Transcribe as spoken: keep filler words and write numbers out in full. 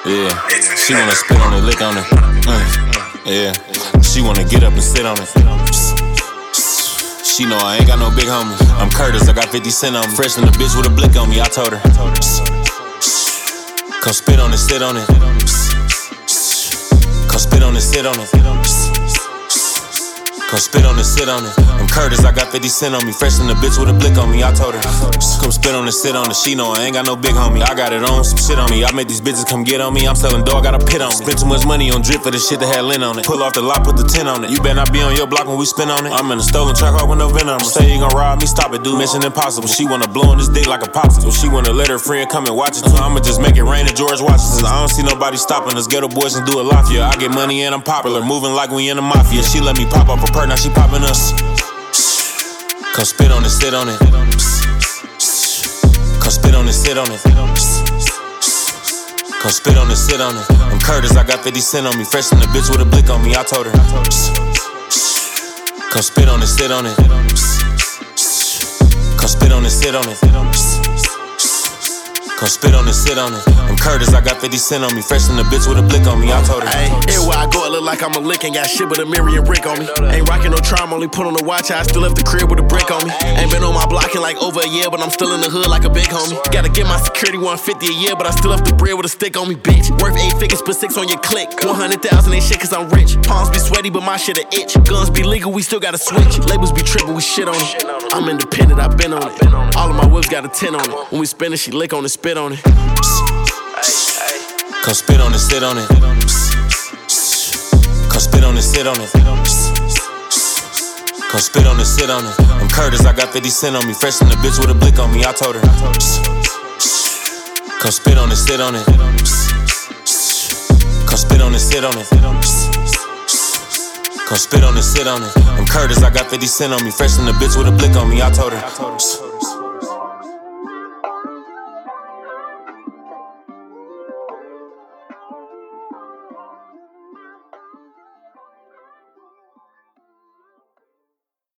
Yeah, she wanna spit on it, lick on it. Mm. Yeah, she wanna get up and sit on it. She know I ain't got no big homies. I'm Curtis, I got fifty cent on me. Fresh in the bitch with a blick on me, I told her. Come spit on it, sit on it. Come spit on it, sit on it. Come spit on it, sit on it. I'm Curtis, I got fifty cent on me. Fresh in the bitch with a blick on me, I told her. Come spit on it, sit on it. She know I ain't got no big homie. I got it on, some shit on me. I make these bitches come get on me. I'm selling dog, got a pit on me. Spend too much money on drip for the shit that had lint on it. Pull off the lot, put the tin on it. You better not be on your block when we spin on it. I'm in a stolen track hard with no vent on me. Say you gon' rob me, stop it, dude. Mission impossible. She wanna blow on this dick like a popsicle. She wanna let her friend come and watch it too. I'ma just make it rain at George Washington. I don't see nobody stopping us. Ghetto boys and do a lot, yeah. I get money and I'm popular. Moving like we in the mafia. She let me pop up a perk, now she popping us. Come spit on it, sit on it. Come spit on it, sit on it. Come spit on it, sit on it. I'm Curtis, I got fifty cent on me. Fresh in the bitch with a blick on me, I told her. Come spit on it, sit on it. Come spit on it, sit on it. Come spit on it, sit on it. I'm Curtis, I got fifty cent on me. Fresh in the bitch with a blick on me, I told her. Ay, everywhere I go, it look like I'm a lick. Ain't got shit but a mirror and brick on me. Ain't rockin' no charm, only put on the watch. I still left the crib with a brick on me. Ain't been on my block in like over a year, but I'm still in the hood like a big homie. Gotta get my security one fifty a year, but I still left the bread with a stick on me, bitch. Worth eight figures, put six on your click. one hundred thousand ain't shit cause I'm rich. Palms be sweaty, but my shit a itch. Guns be legal, we still gotta switch. Labels be trippin', we shit on it. I'm independent, I been on it. All of my whips got a ten on it. When we spin it, she lick on it, spit on it. Come spit on it, sit on it. Come spit on it, sit on it. Come spit on it, sit on it. I'm Curtis, I got fifty cent on me. Fresh in the bitch with a blick on me, I told her. Come spit on it, sit on it. Come spit on it, sit on it. Come spit on it, sit on it. I'm Curtis, I got fifty cent on me. Fresh in the bitch with a blick on me, I told her.